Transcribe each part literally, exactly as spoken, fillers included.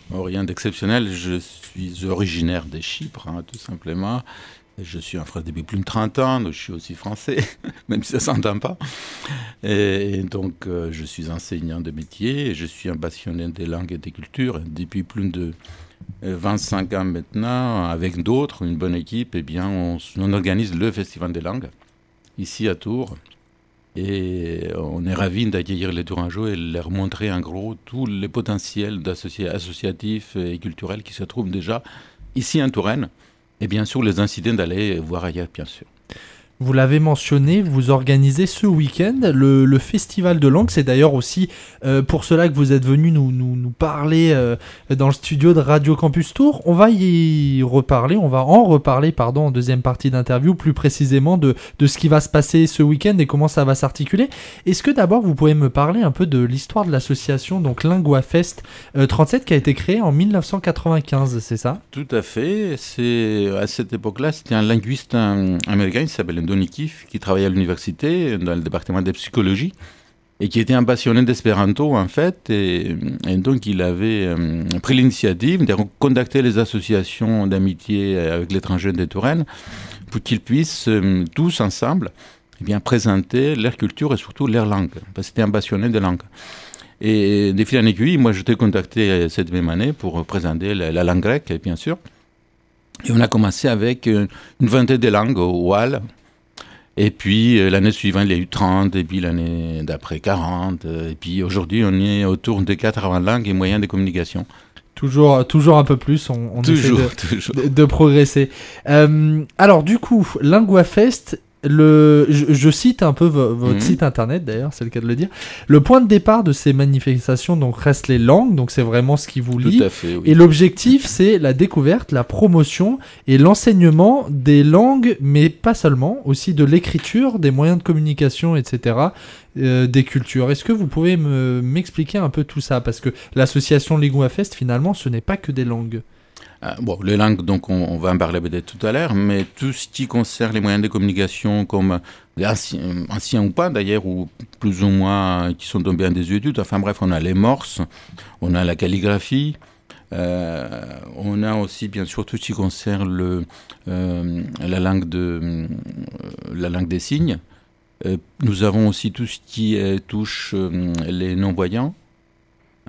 Oh, rien d'exceptionnel. Je suis originaire de Chypre, hein, tout simplement. Je suis en France depuis plus de trente ans, donc je suis aussi français, même si ça ne s'entend pas. Et, et donc, euh, je suis enseignant de métier, et je suis un passionné des langues et des cultures. Depuis plus de vingt-cinq ans maintenant, avec d'autres, une bonne équipe, eh bien, on, on organise le Festival des langues, ici à Tours. Et on est ravis d'accueillir les Tourangeaux et leur montrer en gros tous les potentiels associatifs et culturels qui se trouvent déjà ici en Touraine. Et bien sûr, les inciter d'aller voir ailleurs, bien sûr. Vous l'avez mentionné, vous organisez ce week-end le, le Festival de langue. C'est d'ailleurs aussi euh, pour cela que vous êtes venu nous, nous, nous parler euh, dans le studio de Radio Campus Tours. On va y reparler, on va en reparler pardon, en deuxième partie d'interview, plus précisément de, de ce qui va se passer ce week-end et comment ça va s'articuler. Est-ce que d'abord vous pouvez me parler un peu de l'histoire de l'association donc LinguaFest euh, trente-sept qui a été créée en dix-neuf cent quatre-vingt-quinze, c'est ça? Tout à fait. C'est, à cette époque-là, c'était un linguiste un, américain qui s'appelle Donny Keefe, qui travaillait à l'université dans le département de psychologie et qui était un passionné d'espéranto en fait, et, et donc il avait euh, pris l'initiative de contacter les associations d'amitié avec l'étranger de Touraine pour qu'ils puissent euh, tous ensemble eh bien, présenter leur culture et surtout leur langue, parce que c'était un passionné de langue. Et de fil en aiguille, moi je t'ai contacté cette même année pour présenter la, la langue grecque, bien sûr. Et on a commencé avec une vingtaine de langues au Hall. Et puis euh, l'année suivante, il y a eu trente, et puis l'année d'après quarante. Euh, et puis aujourd'hui, on est autour de quatre-vingts langues et moyens de communication. Toujours, toujours un peu plus, on, on toujours, essaie de, toujours. de, de progresser. Euh, alors du coup, LinguaFest, le, je, je cite un peu vo- votre mmh. site internet d'ailleurs, c'est le cas de le dire. Le point de départ de ces manifestations donc, reste les langues, donc c'est vraiment ce qui vous lie. Tout à fait, oui. Et l'objectif, c'est la découverte, la promotion et l'enseignement des langues, mais pas seulement, aussi de l'écriture, des moyens de communication, et cetera, euh, des cultures. Est-ce que vous pouvez me, m'expliquer un peu tout ça? Parce que l'association LinguaFest, finalement, ce n'est pas que des langues. Ah, bon, les langues, donc on, on va en parler peut-être tout à l'heure, mais tout ce qui concerne les moyens de communication, comme anciens, anciens ou pas d'ailleurs, ou plus ou moins qui sont tombés en désuétude, enfin bref, on a les morses, on a la calligraphie, euh, on a aussi bien sûr tout ce qui concerne le, euh, la, langue de, euh, la langue des signes. Euh, nous avons aussi tout ce qui euh, touche euh, les non-voyants. Euh,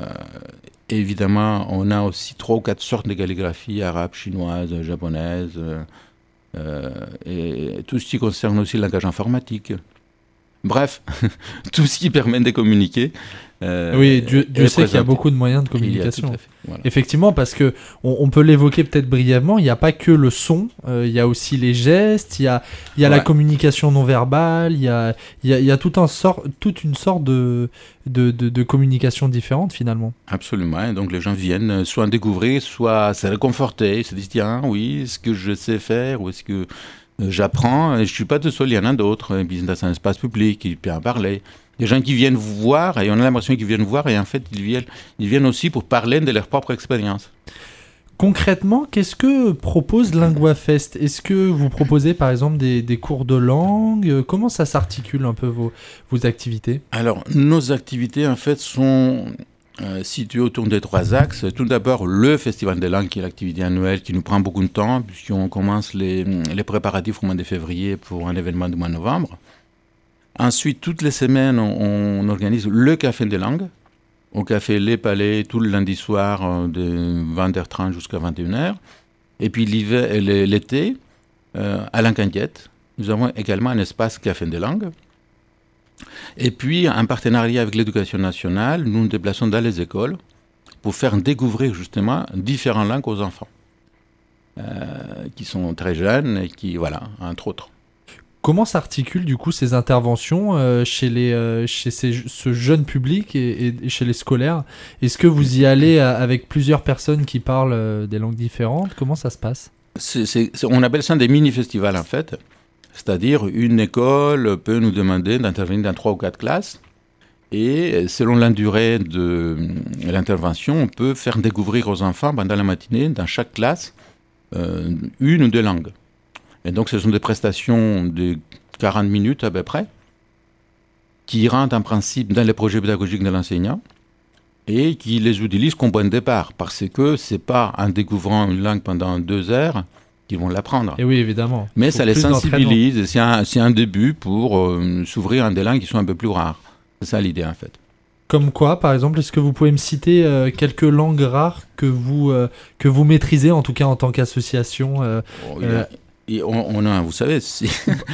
Évidemment, on a aussi trois ou quatre sortes de calligraphie, arabe, chinoise, japonaise, euh, et tout ce qui concerne aussi le langage informatique. Bref, tout ce qui permet de communiquer. Euh, oui, Dieu, Dieu sait qu'il y a beaucoup de moyens de communication. Fait, voilà. Effectivement, parce que on, on peut l'évoquer peut-être brièvement, il n'y a pas que le son, euh, il y a aussi les gestes, il y a, il y a ouais. la communication non verbale, il y a, il y a, il y a tout un sort, toute une sorte de, de, de, de communication différente finalement. Absolument, et donc les gens viennent soit en découvrir, soit se réconforter, se disent tiens, oui, est-ce que je sais faire, ou est-ce que j'apprends, je ne suis pas tout seul, il y en a d'autres, et puis dans un espace public, il peut en parler. Des gens qui viennent vous voir, et on a l'impression qu'ils viennent vous voir, et en fait, ils viennent, ils viennent aussi pour parler de leur propre expérience. Concrètement, qu'est-ce que propose LinguaFest? Est-ce que vous proposez par exemple des, des cours de langue? Comment ça s'articule un peu vos, vos activités? Alors, nos activités en fait sont euh, situées autour des trois axes. Tout d'abord, le Festival des langues, qui est l'activité annuelle qui nous prend beaucoup de temps, puisqu'on commence les, les préparatifs au mois de février pour un événement du mois de novembre. Ensuite, toutes les semaines, on, on organise le Café des langues, au Café Les Palais, tout le lundi soir, de vingt heures trente jusqu'à vingt et une heures. Et puis l'hiver, l'été, euh, à l'Incanquette, nous avons également un espace Café des langues. Et puis, en partenariat avec l'Éducation nationale, nous nous déplaçons dans les écoles pour faire découvrir justement différentes langues aux enfants, euh, qui sont très jeunes et qui, voilà, entre autres. Comment s'articulent du coup ces interventions euh, chez, les, euh, chez ces, ce jeune public et, et chez les scolaires? Est-ce que vous y allez avec plusieurs personnes qui parlent euh, des langues différentes? Comment ça se passe? c'est, c'est, On appelle ça des mini-festivals en fait. C'est-à-dire une école peut nous demander d'intervenir dans trois ou quatre classes. Et selon la durée de l'intervention, on peut faire découvrir aux enfants pendant la matinée, dans chaque classe, euh, une ou deux langues. Et donc, ce sont des prestations de quarante minutes à peu près, qui rentrent en principe dans les projets pédagogiques de l'enseignant. et qui les utilisent comme point de départ, parce que c'est pas en découvrant une langue pendant deux heures qu'ils vont l'apprendre. Et oui, évidemment. Mais ça les sensibilise, et c'est un, c'est un début pour euh, s'ouvrir à des langues qui sont un peu plus rares. C'est ça l'idée, en fait. Comme quoi, par exemple, est-ce que vous pouvez me citer euh, quelques langues rares que vous, euh, que vous maîtrisez, en tout cas en tant qu'association euh, oh, il y a, et on, on a, vous savez, si,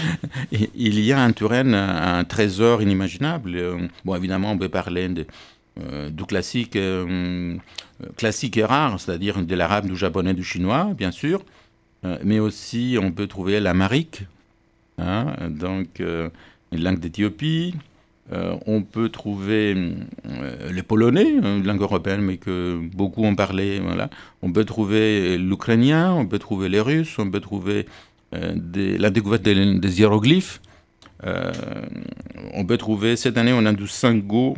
il y a en Touraine un, un trésor inimaginable. Bon, évidemment, on peut parler de, euh, du classique, euh, classique et rare, c'est-à-dire de l'arabe, du japonais, du chinois, bien sûr. Euh, mais aussi, on peut trouver l'amharique, hein, donc euh, une langue d'Éthiopie. Euh, on peut trouver euh, les polonais, une langue européenne, mais que beaucoup ont parlé. Voilà. On peut trouver l'ukrainien, on peut trouver les russes, on peut trouver euh, des, la découverte des, des hiéroglyphes. Euh, on peut trouver, cette année, on a du sango,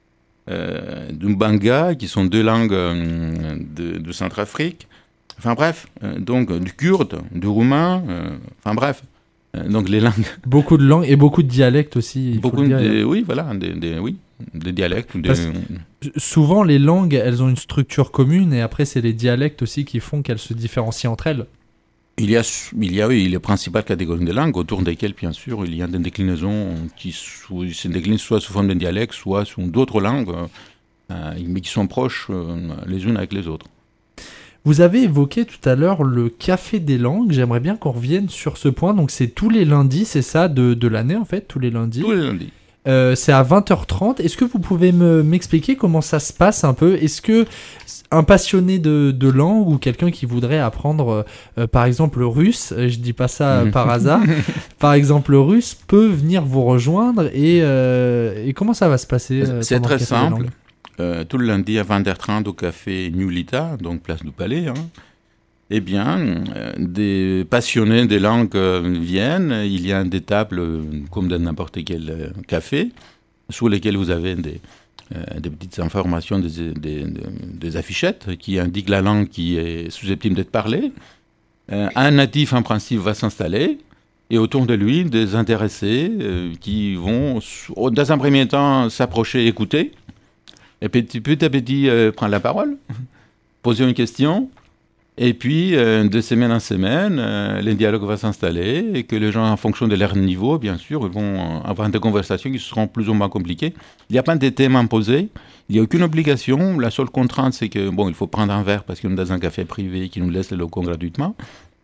euh, du banga, qui sont deux langues euh, de, de Centrafrique. Enfin bref, euh, donc du kurde, du roumain, euh, enfin bref. Euh, donc les langues. Beaucoup de langues et beaucoup de dialectes aussi. Il beaucoup faut le dire. de, oui, voilà, des, des, oui, des dialectes. Des... Souvent, les langues, elles ont une structure commune et après, c'est les dialectes aussi qui font qu'elles se différencient entre elles. Il y a, il y a oui, les principales catégories de langues autour desquelles, bien sûr, il y a des déclinaisons qui sous, se déclinent soit sous forme de dialecte, soit sous d'autres langues, euh, mais qui sont proches euh, les unes avec les autres. Vous avez évoqué tout à l'heure le Café des langues. J'aimerais bien qu'on revienne sur ce point. Donc, c'est tous les lundis, c'est ça, de, de l'année, en fait, tous les lundis. Tous les lundis. Euh, c'est à vingt heures trente. Est-ce que vous pouvez me, m'expliquer comment ça se passe un peu ? Est-ce que un passionné de, de langue ou quelqu'un qui voudrait apprendre, euh, par exemple, le russe, je dis pas ça euh, par hasard, par exemple, le russe, peut venir vous rejoindre et, euh, et comment ça va se passer euh, C'est très le simple. Euh, tout le lundi à vingt heures trente au café Newlita, donc place du Palais, hein. Eh bien, euh, des passionnés des langues euh, viennent. Il y a des tables, euh, comme dans n'importe quel euh, café, sous lesquelles vous avez des, euh, des petites informations, des, des, des, des affichettes qui indiquent la langue qui est susceptible d'être parlée. Euh, un natif, en principe, va s'installer. Et autour de lui, des intéressés euh, qui vont, dans un premier temps, s'approcher, écouter. Et petit, petit à petit, euh, prendre la parole, poser une question, et puis, euh, de semaine en semaine, euh, le dialogue va s'installer, et que les gens, en fonction de leur niveau, bien sûr, vont avoir des conversations qui seront plus ou moins compliquées. Il n'y a pas de thème imposé, il n'y a aucune obligation. La seule contrainte, c'est que, bon, il faut prendre un verre parce qu'on est dans un café privé qui nous laisse les locaux gratuitement.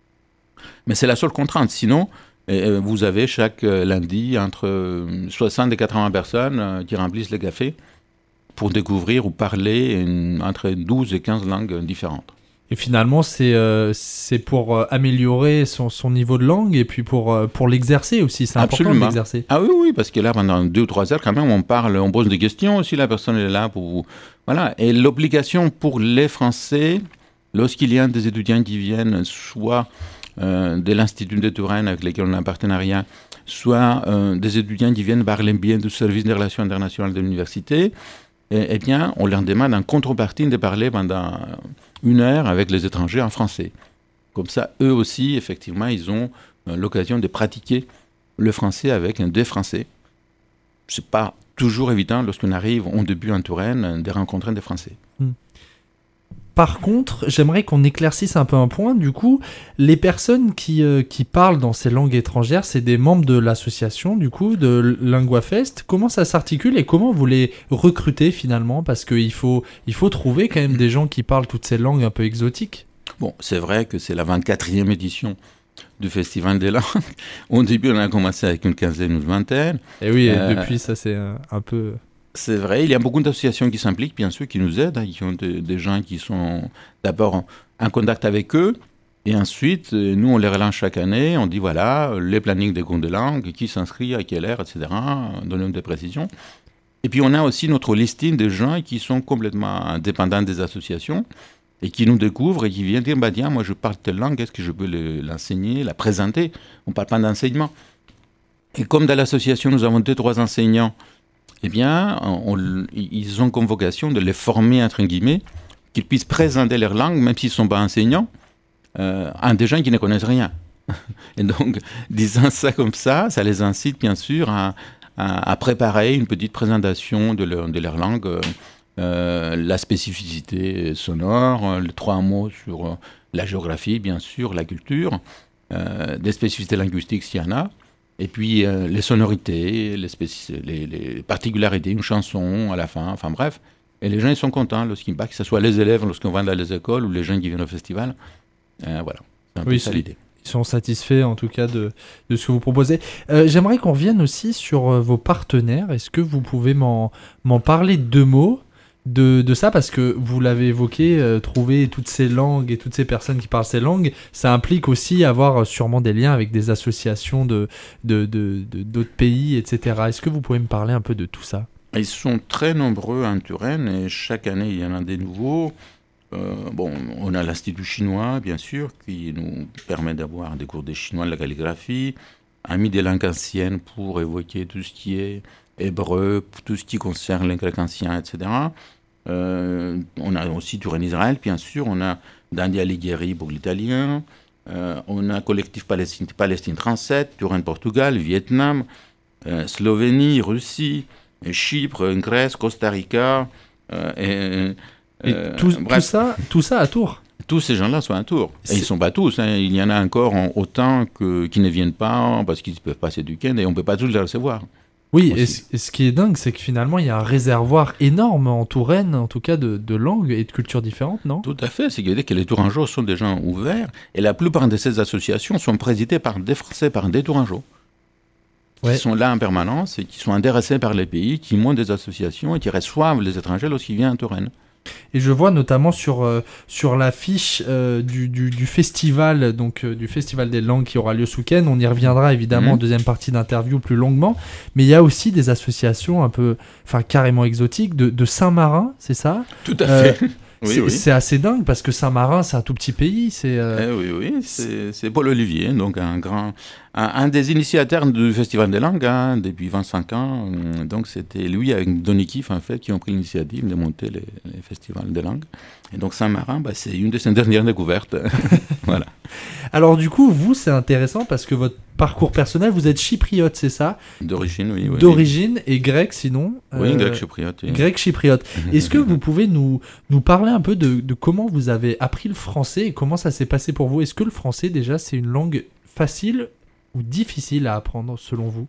Mais c'est la seule contrainte. Sinon, euh, vous avez chaque lundi entre soixante et quatre-vingts personnes euh, qui remplissent le café pour découvrir ou parler une, entre douze et quinze langues différentes. Et finalement, c'est, euh, c'est pour euh, améliorer son, son niveau de langue et puis pour, euh, pour l'exercer aussi. C'est Absolument. important de l'exercer. Ah oui, oui, parce que là, pendant deux ou trois heures, quand même, on parle, on pose des questions aussi, la personne est là pour vous. Voilà. Et l'obligation pour les Français, lorsqu'il y a des étudiants qui viennent, soit euh, de l'Institut de Touraine avec lesquels on a un partenariat, soit euh, des étudiants qui viennent par le biais du service des relations internationales de l'université, eh bien, on leur demande en contrepartie de parler pendant une heure avec les étrangers en français. Comme ça, eux aussi, effectivement, ils ont l'occasion de pratiquer le français avec des Français. C'est pas toujours évident, lorsqu'on arrive au début en Touraine, de rencontrer des Français. Mmh. Par contre, j'aimerais qu'on éclaircisse un peu un point. Du coup, les personnes qui, euh, qui parlent dans ces langues étrangères, c'est des membres de l'association, du coup, de LinguaFest. Comment ça s'articule et comment vous les recrutez finalement ? Parce qu'il faut, il faut trouver quand même des gens qui parlent toutes ces langues un peu exotiques. Bon, c'est vrai que c'est la vingt-quatrième édition du Festival des langues. Au début, on a commencé avec une quinzaine ou une vingtaine. Et oui, euh, et depuis, ça c'est un, un peu... C'est vrai, il y a beaucoup d'associations qui s'impliquent, bien sûr, qui nous aident, hein, qui ont de, des gens qui sont d'abord en, en contact avec eux, et ensuite, nous, on les relance chaque année, on dit, voilà, les plannings des cours de langue, qui s'inscrit, à quelle heure, et cetera, donner des précisions. Et puis, on a aussi notre listing de gens qui sont complètement indépendants des associations, et qui nous découvrent, et qui viennent dire, bah tiens, moi, je parle telle langue, est-ce que je peux le, l'enseigner, la présenter ? On ne parle pas d'enseignement. Et comme dans l'association, nous avons deux, trois enseignants, eh bien, on, on, ils ont comme vocation de les former, entre guillemets, qu'ils puissent présenter leur langue, même s'ils ne sont pas enseignants, euh, à des gens qui ne connaissent rien. Et donc, disant ça comme ça, ça les incite, bien sûr, à, à, à préparer une petite présentation de leur, de leur langue euh, euh, la spécificité sonore, les trois mots sur euh, la géographie, bien sûr, la culture, euh, des spécificités linguistiques s'il y en a, et puis euh, les sonorités, les, spéci- les, les particularités, une chanson à la fin, enfin bref. Et les gens, ils sont contents lorsqu'ils back, que ce soit les élèves lorsqu'on va dans les écoles ou les gens qui viennent au festival. Euh, voilà, c'est un Oui, peu ça c'est- l'idée. Ils sont satisfaits en tout cas de, de ce que vous proposez. Euh, j'aimerais qu'on revienne aussi sur euh, vos partenaires. Est-ce que vous pouvez m'en, m'en parler deux mots de, de ça? Parce que vous l'avez évoqué, euh, trouver toutes ces langues et toutes ces personnes qui parlent ces langues, ça implique aussi avoir euh, sûrement des liens avec des associations de, de, de, de- d'autres pays, et cetera. Est-ce que vous pouvez me parler un peu de tout ça? Ils sont très nombreux en Touraine et chaque année, il y en a des nouveaux. Euh, bon, on a l'Institut chinois, bien sûr, qui nous permet d'avoir des cours de chinois, de la calligraphie, Amis des langues anciennes pour évoquer tout ce qui est hébreu, tout ce qui concerne les Grecs anciens, et cetera. Euh, on a aussi Touraine-Israël, bien sûr. On a Dandi Alighieri pour l'italien. Euh, on a Collectif Palestine, Palestine trente-sept, Touraine-Portugal, Vietnam, euh, Slovénie, Russie, Chypre, Grèce, Costa Rica. Euh, et, Et euh, tout, tout bref, ça, tout ça à Tours. tous ces gens-là sont à Tours. Et C'est- ils ne sont pas tous. Hein. Il y en a encore en- autant que, qui ne viennent pas parce qu'ils ne peuvent pas s'éduquer et on ne peut pas tous les recevoir. Oui, et, Aussi. ce- et ce qui est dingue, c'est que finalement, il y a un réservoir énorme en Touraine, en tout cas de, de langues et de cultures différentes, non? Tout à fait. C'est que les Tourangeaux sont des gens ouverts et la plupart de ces associations sont présidées par des Français, par des Tourangeaux. Ouais. Qui sont là en permanence et qui sont intéressés par les pays, qui montent des associations et qui reçoivent les étrangers lorsqu'ils viennent en Touraine. Et je vois notamment sur, euh, sur l'affiche euh, du, du, du festival, donc euh, du festival des langues qui aura lieu ce week-end. On y reviendra évidemment Mhm. en deuxième partie d'interview plus longuement. Mais il y a aussi des associations un peu, enfin carrément exotiques de, de Saint-Marin, c'est ça? Tout à Euh, fait. Oui, c'est, oui. c'est assez dingue parce que Saint-Marin, c'est un tout petit pays. C'est, euh, Eh oui, oui, c'est c'est Paul Olivier, donc un grand, un, un des initiateurs du Festival des langues hein, depuis vingt-cinq ans. Donc c'était lui avec Donny Kiff en fait qui ont pris l'initiative de monter les, les festivals des langues. Et donc Saint-Marin, bah, c'est une de ses dernières découvertes. Voilà. Alors du coup, vous, c'est intéressant parce que votre parcours personnel, vous êtes chypriote, c'est ça? D'origine, oui. oui D'origine et grec sinon? Oui, oui euh, grec chypriote. Oui. Grec chypriote. Est-ce que vous pouvez nous, nous parler un peu de, de comment vous avez appris le français et comment ça s'est passé pour vous? Est-ce que le français, déjà, c'est une langue facile ou difficile à apprendre, selon vous?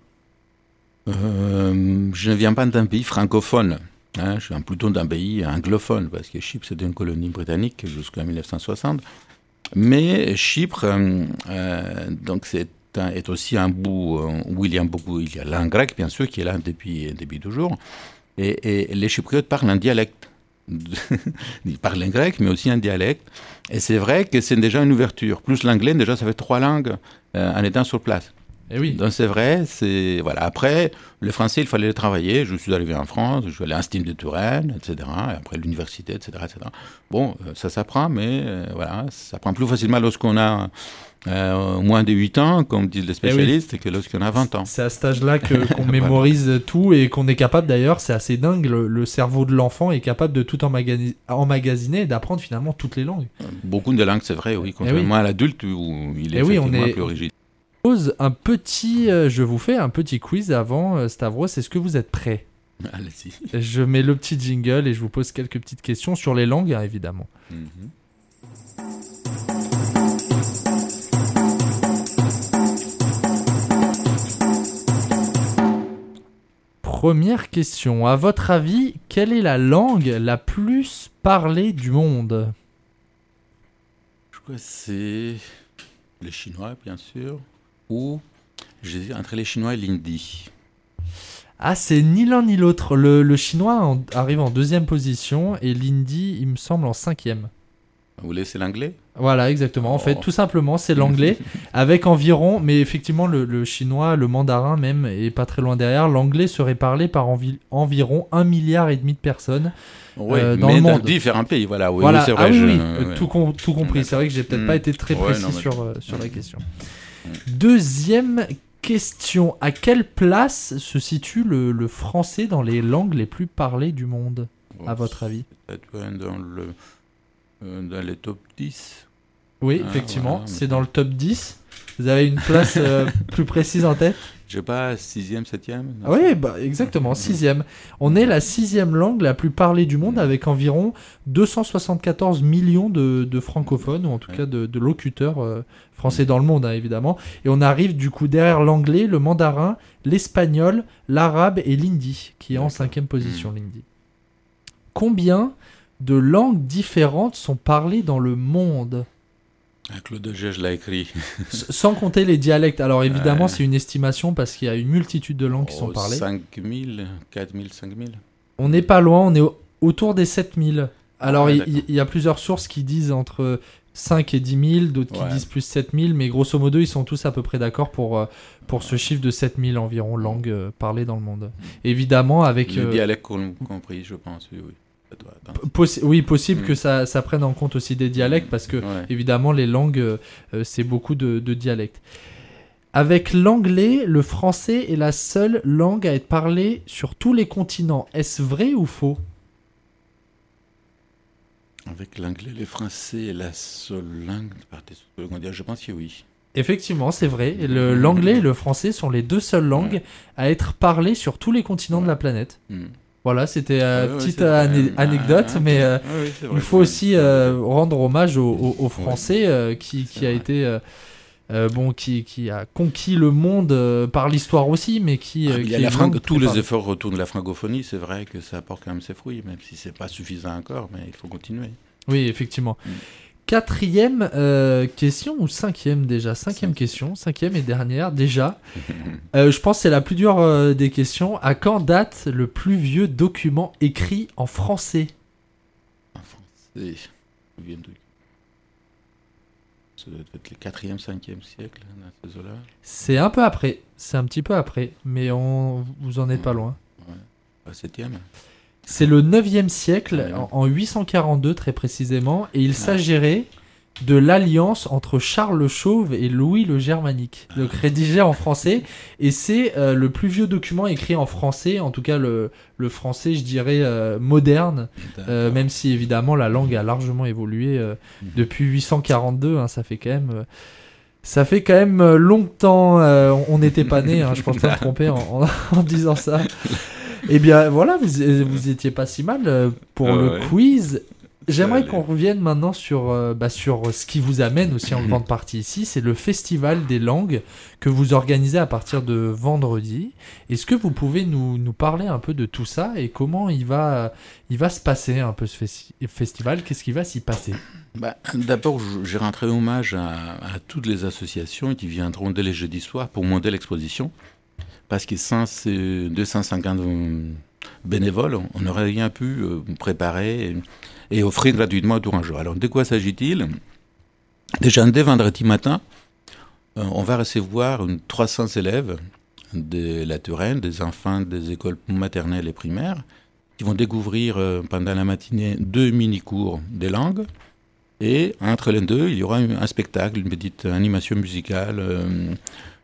Euh, je ne viens pas d'un pays francophone. Hein, je viens plutôt d'un pays anglophone, parce que Chypre, c'était une colonie britannique jusqu'en mille neuf cent soixante. Mais Chypre, euh, euh, donc c'est un- est aussi un bout euh, où il y a beaucoup, il y a la langue grecque, bien sûr, qui est là depuis, depuis toujours. Et, et les Chypriotes parlent un dialecte. Ils parlent un grec, mais aussi un dialecte. Et c'est vrai que c'est déjà une ouverture. Plus l'anglais, déjà, ça fait trois langues euh, en étant sur place. Eh oui. Donc c'est vrai, c'est voilà. Après, le français, il fallait le travailler. Je suis arrivé en France, je suis allé à l'Institut de Touraine, et cetera. Et après l'université, et cetera, et cetera. Bon, euh, ça s'apprend, mais euh, voilà, ça prend plus facilement lorsqu'on a euh, moins de huit ans, comme disent les spécialistes, que lorsqu'on a vingt ans. C'est à cet âge-là que, qu'on mémorise tout et qu'on est capable, d'ailleurs, c'est assez dingue, le, le cerveau de l'enfant est capable de tout emmagasi- emmagasiner et d'apprendre finalement toutes les langues. Beaucoup de langues, c'est vrai, oui, contrairement à l'adulte où il est Eh oui, on effectivement est- plus rigide. Pose un petit, euh, je vous fais un petit quiz avant, euh, Stavros, est-ce que vous êtes prêts? Allez-y. Je mets le petit jingle et je vous pose quelques petites questions sur les langues, hein, évidemment. Mhm. Première question. À votre avis, quelle est la langue la plus parlée du monde? Je crois que c'est les Chinois, bien sûr, ou j'hésite entre les Chinois et l'hindi. Ah, c'est ni l'un ni l'autre. Le, le chinois en- arrive en deuxième position et l'hindi, il me semble, en cinquième. Vous voulez, c'est l'anglais? Voilà, exactement. En fait, Oh. tout simplement, c'est l'anglais, avec environ, mais effectivement, le, le chinois, le mandarin même, est pas très loin derrière. L'anglais serait parlé par envi- environ un milliard et demi de personnes. Oui, Euh, dans mais le dans monde. différents pays, voilà. Oui, Voilà. oui, c'est vrai. Ah oui, je- oui, ouais, euh, ouais. tout, com- tout compris. C'est vrai que j'ai peut-être Mm. pas été très Ouais, précis non, mais sur, je- euh, sur la Mm. question. Deuxième question. À quelle place se situe le, le français dans les langues les plus parlées du monde, à votre avis? Peut-être ouais, dans, le, euh, dans les top dix. Oui, Ah, effectivement, voilà, c'est mais- dans le top dix. Vous avez une place euh, plus précise en tête? Je sais pas, sixième, septième. Ah oui, bah, exactement, sixième. On est la sixième langue la plus parlée du monde avec environ deux cent soixante-quatorze millions de, de francophones, ou en tout Ouais. cas de, de locuteurs euh, français dans le monde, hein, évidemment. Et on arrive du coup derrière l'anglais, le mandarin, l'espagnol, l'arabe et l'hindi, qui est en D'accord. cinquième position, l'hindi. Combien de langues différentes sont parlées dans le monde? Ah, Claude Gege l'a écrit. S- Sans compter les dialectes. Alors évidemment, Ouais. c'est une estimation parce qu'il y a une multitude de langues qui sont Oh, parlées. cinq mille, quatre mille, cinq mille. On n'est pas loin, on est au- autour des sept mille. Alors, Ouais, il d'accord. il y, a plusieurs sources qui disent entre cinq et dix mille, d'autres qui Ouais. disent plus sept mille, mais grosso modo, ils sont tous à peu près d'accord pour, euh, pour ce chiffre de sept mille environ langues euh, parlées dans le monde. Évidemment, avec... Les euh, dialectes com- compris, je pense, oui, oui. Ça doit être- possi- oui, possible Mm. que ça, ça prenne en compte aussi des dialectes, parce que, Ouais. évidemment, les langues, euh, euh, c'est beaucoup de, de dialectes. Avec l'anglais, le français est la seule langue à être parlée sur tous les continents. Est-ce vrai ou faux? Avec l'anglais, le français est la seule langue de partie secondaire. Je pense que oui. Effectivement, c'est vrai. Le- L'anglais et le français sont les deux seules langues Ouais. à être parlées sur tous les continents de la planète. Mm. Voilà, c'était une Ouais, ouais, petite c'est vrai. ané- anecdote, Ah, mais euh, ouais, ouais, c'est vrai, il faut ouais. aussi euh, rendre hommage aux, aux- aux Français euh, qui, C'est qui a vrai. été euh, euh, bon, qui, qui a conquis le monde euh, par l'histoire aussi, mais qui, Ah, euh, mais il qui y a est la une franc- langue tous très les parlée. efforts autour de la francophonie, c'est vrai que ça apporte quand même ses fruits, même si c'est pas suffisant encore, mais il faut continuer. Oui, effectivement. Mm. Quatrième euh, question ou cinquième déjà? Cinquième Cinquième. question, cinquième et dernière déjà. Euh, je pense que c'est la plus dure euh, des questions. À quand date le plus vieux document écrit en français? En français, ça vient de- ça doit être le quatrième, cinquième siècle, dans ces eaux-là. C'est un peu après, c'est un petit peu après, mais on, vous en êtes pas loin. Pas septième. C'est le neuvième siècle, Ah oui. en, en huit cent quarante-deux très précisément, et il s'agirait de l'alliance entre Charles le Chauve et Louis le Germanique, donc rédigé en français, et c'est euh, le plus vieux document écrit en français, en tout cas le, le français, je dirais, euh, moderne, euh, D'accord. même si évidemment la langue a largement évolué euh, Mhm. depuis huit cent quarante-deux, hein, ça fait quand même... euh, ça fait quand même euh, longtemps, euh, on n'était pas nés, hein, je pense pas me tromper en, en- en disant ça. Eh bien voilà, vous, vous étiez pas si mal euh, pour Ah le ouais. quiz. J'aimerais allait. qu'on revienne maintenant sur, euh, bah, sur ce qui vous amène aussi en grande partie ici, c'est le Festival des langues que vous organisez à partir de vendredi. Est-ce que vous pouvez nous, nous parler un peu de tout ça et comment il va, il va se passer un peu ce festi- festival? Qu'est-ce qui va s'y passer? Bah, d'abord, je- j'ai rentré hommage à, à toutes les associations qui viendront dès les jeudis soirs pour monter l'exposition. Parce que sans ces deux cent cinquante bénévoles, on n'aurait rien pu euh, préparer et, et offrir gratuitement autour un jour. Alors, de quoi s'agit-il? Déjà, dès vendredi matin, euh, on va recevoir une trois cents élèves de la Touraine, des enfants des écoles maternelles et primaires, qui vont découvrir euh, pendant la matinée deux mini-cours des langues. Et entre les deux, il y aura un, un spectacle, une petite animation musicale euh,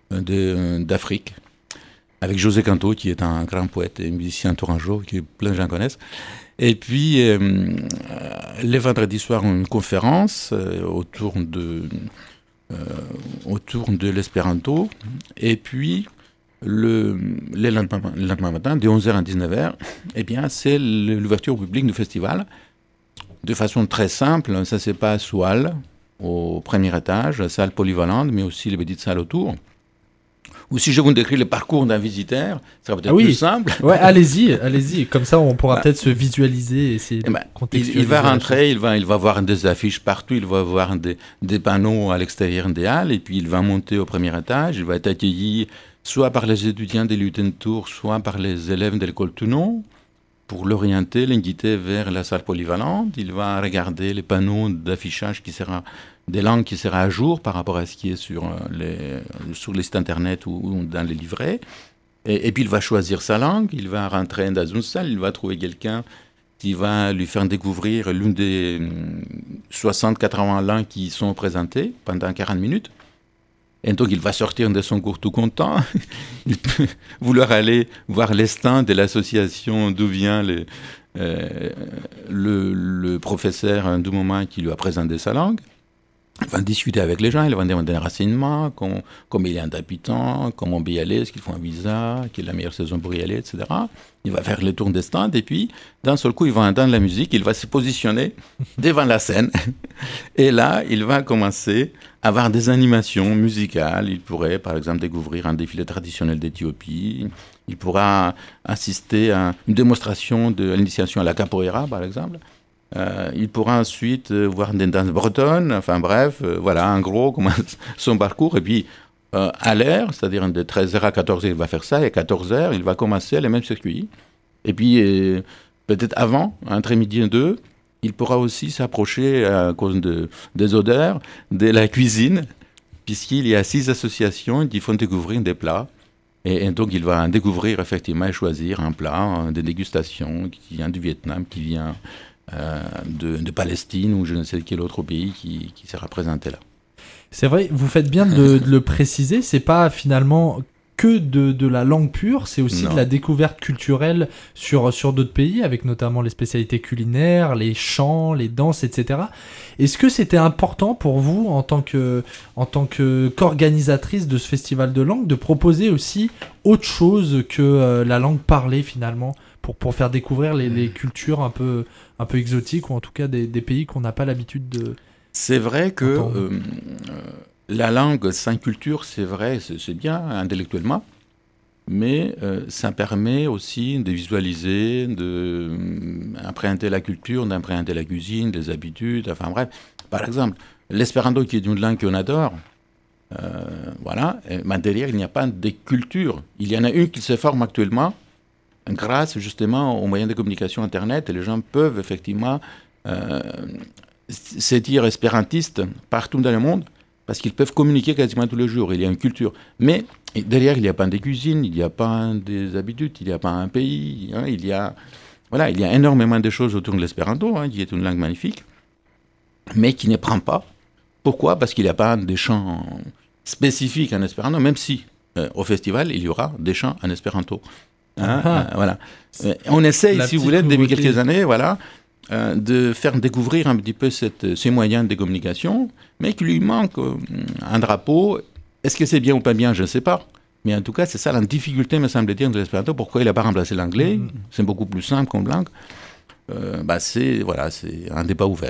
de- d'Afrique, avec José Canto, qui est un grand poète et musicien tourangeau, que plein de gens connaissent. Et puis, euh, euh, les vendredis soirs, une conférence euh, autour de, euh, autour de l'espéranto. Et puis, le, le, lendemain, le lendemain matin, de onze heures à dix-neuf heures, eh bien, c'est l'ouverture au public du festival. De façon très simple, ça se passe au hall, au premier étage, salle polyvalente, mais aussi les petites salles autour. Ou si je vous décris le parcours d'un visiteur, ça sera peut-être Ah oui. plus simple. Ouais, allez-y, allez-y. Comme ça, on pourra Bah, peut-être se visualiser et essayer de Eh ben, il, contextualiser. il va la chose. rentrer, il va, il va voir des affiches partout, il va voir des, des panneaux à l'extérieur des halles, et puis il va monter au premier étage, il va être accueilli soit par les étudiants de l'U T N Tours, soit par les élèves de l'école Tounon, pour l'orienter, l'inviter vers la salle polyvalente. Il va regarder les panneaux d'affichage qui sera des langues qui sera à jour par rapport à ce qui est sur euh, les, sur les sites internet ou, ou dans les livrets. Et, et puis il va choisir sa langue, il va rentrer dans une salle, il va trouver quelqu'un qui va lui faire découvrir l'une des hum, soixante à quatre-vingts langues qui sont présentées pendant quarante minutes. Et donc, il va sortir de son cours tout content. Il peut vouloir aller voir les stands de l'association d'où vient les, euh, le, le professeur du moment qui lui a présenté sa langue. Ils vont discuter avec les gens, ils vont demander des renseignements, com- combien il y a d'habitants, comment on peut y aller, est-ce qu'il faut un visa, quelle est la meilleure saison pour y aller, et cetera. Il va faire le tour des stands et puis, d'un seul coup, il va entendre la musique, il va se positionner devant la scène. Et là, il va commencer à avoir des animations musicales. Il pourrait, par exemple, découvrir un défilé traditionnel d'Éthiopie. Il pourra assister à une démonstration de l'initiation à la capoeira, par exemple. Euh, il pourra ensuite euh, voir des danses bretonnes, enfin bref, euh, voilà, en gros, comment son parcours. Et puis, euh, à l'heure, c'est-à-dire de treize heures à quatorze heures, il va faire ça, et à quatorze heures, il va commencer les mêmes circuits. Et puis, euh, peut-être avant, entre midi et deux, il pourra aussi s'approcher, à cause de, des odeurs, de la cuisine, puisqu'il y a six associations qui font découvrir des plats. Et, et donc, il va découvrir effectivement et choisir un plat, des dégustations qui vient du Vietnam, qui vient euh, de, de Palestine ou je ne sais quel autre pays qui, qui sera présenté là. C'est vrai, vous faites bien de, de le préciser, c'est pas finalement que de, de la langue pure, c'est aussi Non. de la découverte culturelle sur, sur d'autres pays, avec notamment les spécialités culinaires, les chants, les danses, et cetera. Est-ce que c'était important pour vous, en tant que, en tant que, qu'organisatrice de ce festival de langue, de proposer aussi autre chose que euh, la langue parlée finalement, pour, pour faire découvrir les, les cultures un peu, un peu exotiques, ou en tout cas des, des pays qu'on n'a pas l'habitude de... C'est vrai que euh, euh, la langue sans culture, c'est vrai, c'est, c'est bien intellectuellement, mais euh, ça permet aussi de visualiser, d'appréhender la culture, d'appréhender la cuisine, les habitudes, enfin bref. Par exemple, l'espéranto, qui est une langue qu'on adore, euh, voilà, et, ben derrière, il n'y a pas de culture. Il y en a une qui se forme actuellement grâce justement aux moyens de communication Internet, et les gens peuvent effectivement... Euh, c'est dire espérantiste partout dans le monde, parce qu'ils peuvent communiquer quasiment tous les jours. Il y a une culture. Mais derrière, il n'y a pas des cuisines, il n'y a pas des habitudes, il n'y a pas un pays. Hein, il, y a, voilà, il y a énormément de choses autour de l'espéranto, hein, qui est une langue magnifique, mais qui ne prend pas. Pourquoi ? Parce qu'il n'y a pas des chants spécifiques en espéranto, même si euh, au festival, il y aura des chants en espéranto. Hein, Ah, euh, voilà. Euh, on essaye, si vous voulez, nouveauté. depuis quelques années, voilà, Euh, de faire découvrir un petit peu cette, ces moyens de communication, mais qu'il lui manque euh, un drapeau. Est-ce que c'est bien ou pas bien ? Je ne sais pas. Mais en tout cas, c'est ça la difficulté, me semble-t-il, de l'espéranto. Pourquoi il n'a pas remplacé l'anglais ? mm. C'est beaucoup plus simple comme langue. Euh, bah c'est, voilà, c'est un débat ouvert.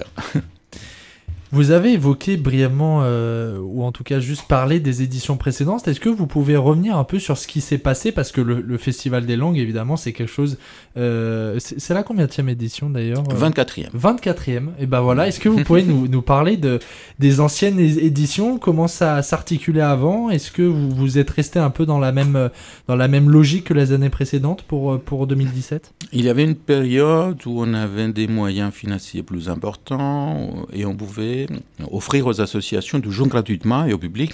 Vous avez évoqué brièvement, euh, ou en tout cas juste parlé des éditions précédentes. Est-ce que vous pouvez revenir un peu sur ce qui s'est passé ? Parce que le, le Festival des langues, évidemment, c'est quelque chose... Euh, c'est, c'est la combienième édition, d'ailleurs ? vingt-quatrième. vingt-quatrième. Et ben voilà, est-ce que vous pouvez nous, nous parler de, des anciennes éditions ? Comment ça s'articulait avant ? Est-ce que vous, vous êtes resté un peu dans la même, dans la même logique que les années précédentes pour, pour deux mille dix-sept ? Il y avait une période où on avait des moyens financiers plus importants et on pouvait offrir aux associations, toujours gratuitement et au public,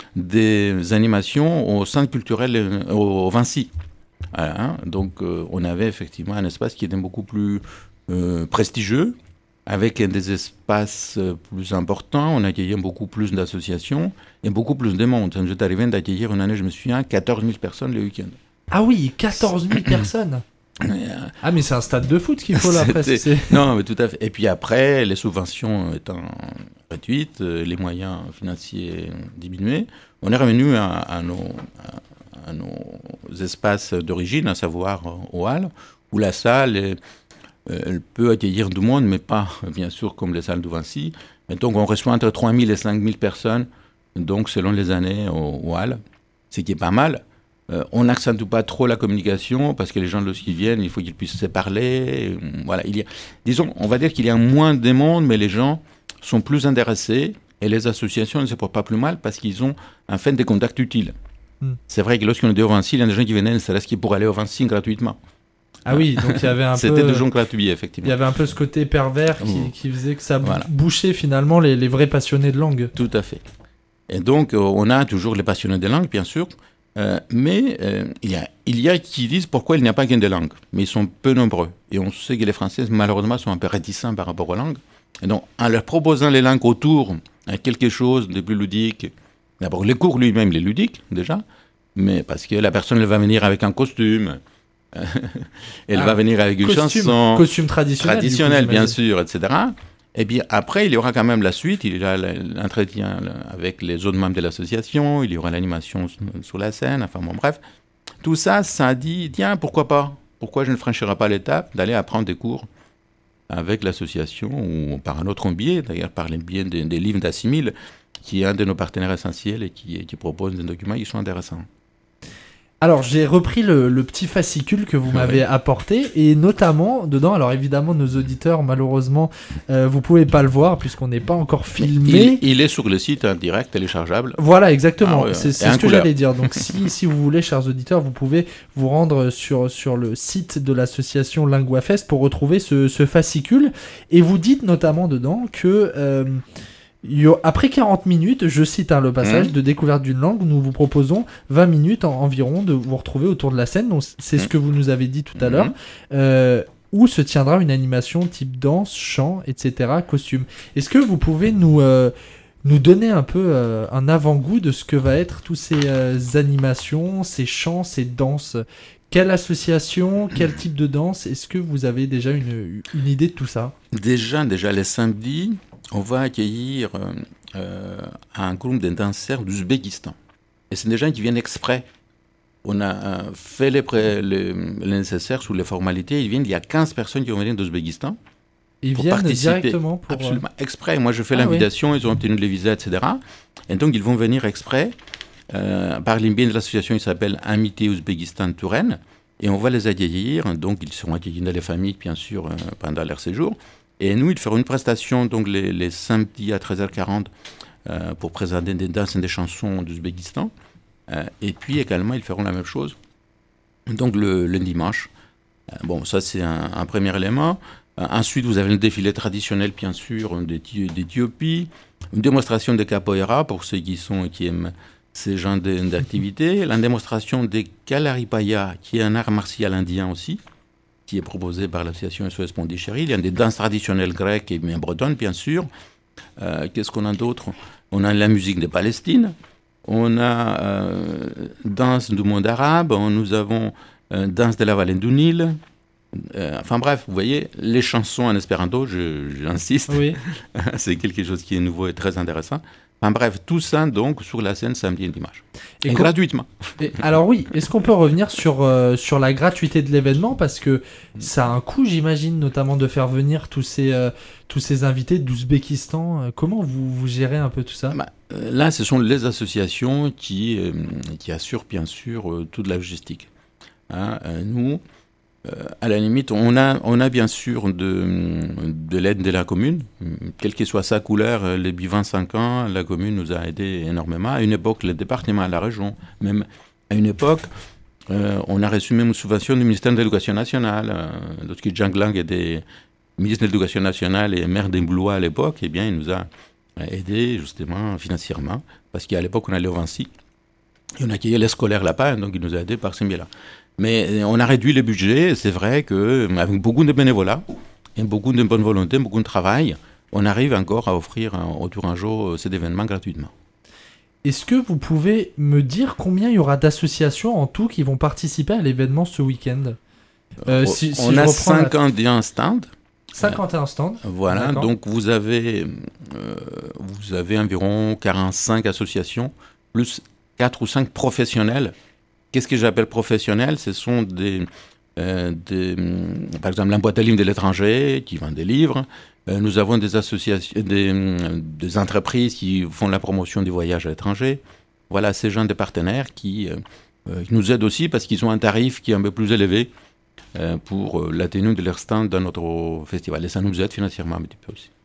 des animations au centre culturel, au Vinci. Voilà, hein. Donc euh, on avait effectivement un espace qui était beaucoup plus euh, prestigieux, avec des espaces plus importants. On accueillait beaucoup plus d'associations et beaucoup plus de monde. Ça nous est arrivé d'accueillir une année, je me souviens, quatorze mille personnes le week-end. Ah oui, quatorze mille personnes. Ah mais c'est un stade de foot qu'il faut là presque. C'est... Non mais tout à fait. Et puis après, les subventions étant réduites, les moyens financiers diminués, on est revenu à, à, nos, à, à nos espaces d'origine, à savoir aux Halles, où la salle est, elle peut accueillir du monde, mais pas bien sûr comme les salles de Vinci. Et donc on reçoit entre trois mille et cinq mille personnes, donc selon les années aux, aux Halles, ce qui est pas mal. Euh, on n'accentue pas trop la communication parce que les gens, lorsqu'ils viennent, il faut qu'ils puissent se parler. Voilà, il y a, disons, on va dire qu'il y a moins de monde, mais les gens sont plus intéressés et les associations ne se portent pas plus mal parce qu'ils ont en fait des contacts utiles. Mm. C'est vrai que lorsqu'on était au Vinci, il y a des gens qui venaient, ne serait-ce que pour aller au Vinci gratuitement. Ah oui, donc il y avait un C'était peu... C'était toujours gratuit, effectivement. Il y avait un peu ce côté pervers qui, mmh. qui faisait que ça voilà. bouchait finalement les, les vrais passionnés de langue. Tout à fait. Et donc, euh, on a toujours les passionnés de langue, bien sûr. Euh, mais euh, il, y a, il y a qui disent pourquoi il n'y a pas qu'un des langues, mais ils sont peu nombreux. Et on sait que les Français, malheureusement, sont un peu réticents par rapport aux langues. Et donc, en leur proposant les langues autour, à quelque chose de plus ludique, d'abord, les cours lui-même, les ludiques, déjà, mais parce que la personne, elle va venir avec un costume, elle ah, va venir avec une costume, chanson costume traditionnel, traditionnelle, coup, bien sûr, et cetera. Et bien après, il y aura quand même la suite. Il y aura l'entretien avec les autres membres de l'association. Il y aura l'animation sur la scène. Enfin bon, bref. Tout ça, ça a dit, tiens, pourquoi pas? Pourquoi je ne franchirai pas l'étape d'aller apprendre des cours avec l'association ou par un autre biais, d'ailleurs par le biais des, des livres d'Assimil, qui est un de nos partenaires essentiels et qui, qui propose des documents qui sont intéressants. Alors, j'ai repris le, le petit fascicule que vous Oui. m'avez apporté, et notamment, dedans, alors évidemment, nos auditeurs, malheureusement, euh, vous pouvez pas le voir, puisqu'on n'est pas encore filmé. Il, il est sur le site, en direct, téléchargeable. Voilà, exactement, Ah ouais, c'est, c'est et un ce que couleur. j'allais dire. Donc, si, si vous voulez, chers auditeurs, vous pouvez vous rendre sur, sur le site de l'association LinguaFest pour retrouver ce, ce fascicule, et vous dites notamment dedans que... Euh, Yo, après quarante minutes, je cite hein, le passage Mmh. de découverte d'une langue, nous vous proposons vingt minutes en, environ de vous retrouver autour de la scène. Donc c'est ce Mmh. que vous nous avez dit tout à Mmh. l'heure, euh, où se tiendra une animation type danse, chant, et cetera, costume. Est-ce que vous pouvez nous, euh, nous donner un peu euh, un avant-goût de ce que va être tous ces euh, animations, ces chants, ces danses? Quelle association, quel type de danse? Est-ce que vous avez déjà une, une idée de tout ça? Déjà, déjà les samedis, on va accueillir euh, euh, un groupe de danseurs d'Ouzbékistan. Et c'est des gens qui viennent exprès. On a euh, fait les pré- les- le nécessaire sur les formalités. Ils viennent, il y a quinze personnes qui vont venir d'Ouzbékistan. Ils Pour viennent participer. directement pour... euh, Absolument, exprès. Moi, je fais Ah l'invitation, ils ont obtenu les visas, et cetera. Et donc, ils vont venir exprès. Euh, par le biais de l'association, il s'appelle Amitié Ouzbékistan-Touraine. Et on va les accueillir. Donc, ils seront accueillis dans les familles, bien sûr, euh, pendant leur séjour. Et nous, ils feront une prestation donc les, les samedis à treize heures quarante euh, pour présenter des danses et des chansons d'Ouzbékistan. Euh, et puis également, ils feront la même chose donc le, le dimanche. Euh, bon, ça, c'est un, un premier élément. Euh, ensuite, vous avez le défilé traditionnel, bien sûr, d'Éthi- d'Éthiopie. Une démonstration de capoeira pour ceux qui, sont, qui aiment ces genres de- d'activités. La démonstration des Kalaripaya, qui est un art martial indien aussi, qui est proposé par l'association S O S Pondichéry. Il y a des danses traditionnelles grecques et bien bretonnes, bien sûr. Euh, qu'est-ce qu'on a d'autre? On a la musique de Palestine. On a euh, danse du monde arabe. On- nous avons euh, danse de la vallée du Nil. Euh, enfin bref, vous voyez, les chansons en espéranto, je- j'insiste, Oui. c'est quelque chose qui est nouveau et très intéressant. Enfin bref, tout ça donc sur la scène samedi et dimanche. Et Et, com- gratuitement. Et alors oui, est-ce qu'on peut revenir sur, euh, sur la gratuité de l'événement? Parce que ça a un coût, j'imagine, notamment de faire venir tous ces, euh, tous ces invités d'Ouzbékistan. Euh, Comment vous, vous gérez un peu tout ça? Bah, euh, là, ce sont les associations qui, euh, qui assurent bien sûr euh, toute la logistique. Hein, euh, nous, euh, à la limite, on a, on a bien sûr de, de l'aide de la commune, quelle que soit sa couleur. euh, Depuis vingt-cinq ans, la commune nous a aidés énormément. À une époque, le département, la région, même à une époque, euh, on a reçu même une subvention du ministère de l'Éducation nationale. Euh, lorsque Jean Glang était ministre de l'Éducation nationale et maire d'Emblois à l'époque, eh bien, il nous a aidés justement financièrement, parce qu'à l'époque, on allait au Vinci. Et on accueillait les scolaires là-bas, donc il nous a aidés par ce biais-là. Mais on a réduit le budget, c'est vrai qu'avec beaucoup de bénévolat, et beaucoup de bonne volonté, beaucoup de travail, on arrive encore à offrir au Tourangeau cet événement gratuitement. Est-ce que vous pouvez me dire combien il y aura d'associations en tout qui vont participer à l'événement ce week-end? Euh, si- si on je a reprends la- cinquante et un stands. cinquante et un stands. Voilà, D'accord. donc vous avez, euh, vous avez environ quarante-cinq associations, plus quatre ou cinq professionnels. Qu'est-ce que j'appelle professionnels? Ce sont des, euh, des, hum, par exemple, l'emboîte à livres de l'étranger qui vend des livres. Euh, nous avons des associations, des, hum, des entreprises qui font la promotion du voyage à l'étranger. Voilà, ces gens de partenaires qui, euh, euh, qui nous aident aussi parce qu'ils ont un tarif qui est un peu plus élevé euh, pour euh, la tenue de leur stand dans notre festival. Et ça nous aide financièrement un petit peu aussi.